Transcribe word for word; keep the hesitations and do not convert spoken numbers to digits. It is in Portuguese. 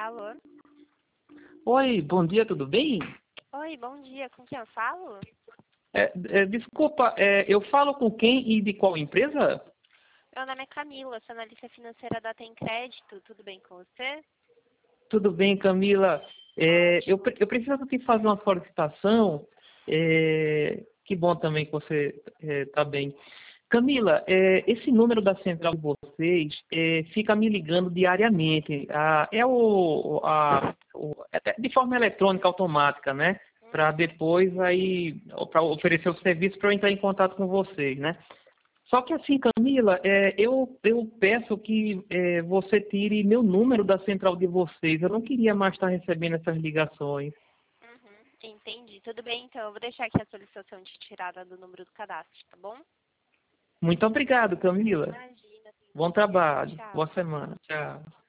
Alô? Oi, bom dia, tudo bem? Oi, bom dia. Com quem eu falo? É, é, desculpa, é, eu falo com quem e de qual empresa? Meu nome é Camila, sou analista financeira da Tem Crédito. Tudo bem com você? Tudo bem, Camila. É, eu, pre- eu preciso te fazer uma solicitação. É, que bom também que você está bem. Camila, é, esse número da central de vocês é, fica me ligando diariamente. Ah, é o, a, o- é de forma eletrônica automática, né? Para depois aí para oferecer o serviço para eu entrar em contato com vocês, né? Só que assim, Camila, é, eu, eu peço que é, você tire meu número da central de vocês. Eu não queria mais estar recebendo essas ligações. Uhum, entendi. Tudo bem, então. Eu vou deixar aqui a solicitação de tirada do número do cadastro, tá bom? Muito obrigado, Camila. Imagina. Bom trabalho. Tchau. Boa semana. Tchau.